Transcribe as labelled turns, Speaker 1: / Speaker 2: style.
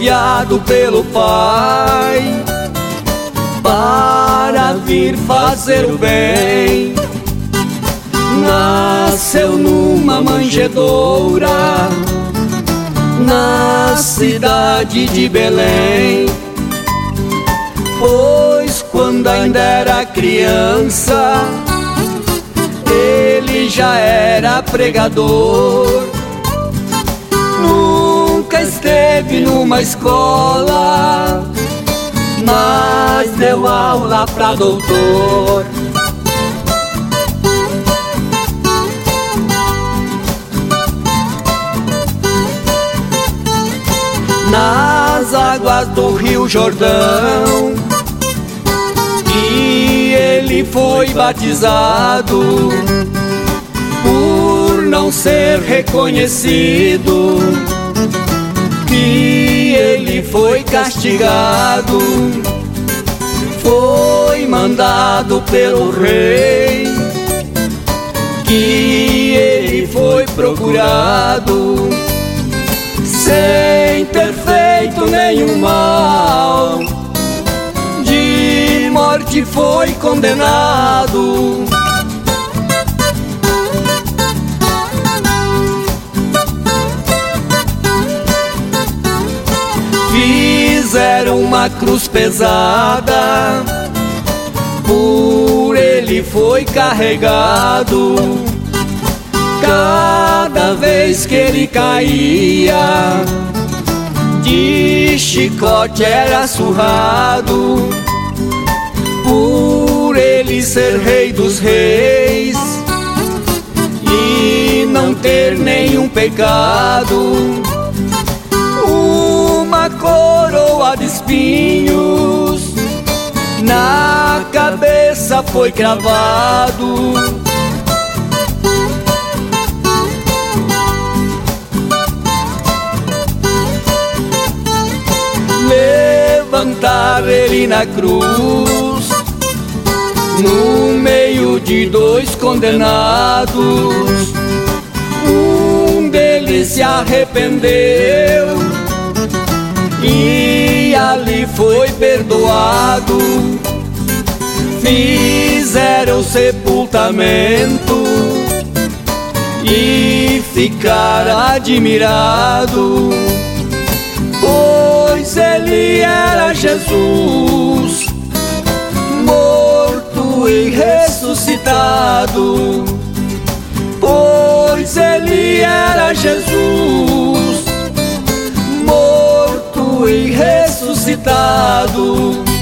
Speaker 1: enviado pelo Pai para vir fazer o bem. Nasceu numa manjedoura na cidade de Belém, pois quando ainda era criança ele já era pregador. Nunca esteve numa escola, mas deu aula pra doutor. Nas águas do Rio Jordão e ele foi batizado, por não ser reconhecido que ele foi castigado. Foi mandado pelo rei que ele foi procurado, sem ter feito nenhum mal, de morte foi condenado. Fizeram uma cruz pesada, por ele foi carregado. Cada vez que ele caía, de chicote era surrado. Por ele ser rei dos reis e não ter nenhum pecado, uma coroa de espinhos na cabeça foi cravado. Levantar ele na cruz, no meio de dois condenados. Um deles se arrependeu e ali foi perdoado. Fizeram sepultamento e ficaram admirados, pois ele era Jesus, morto e ressuscitado. Pois ele era Jesus, morto e ressuscitado.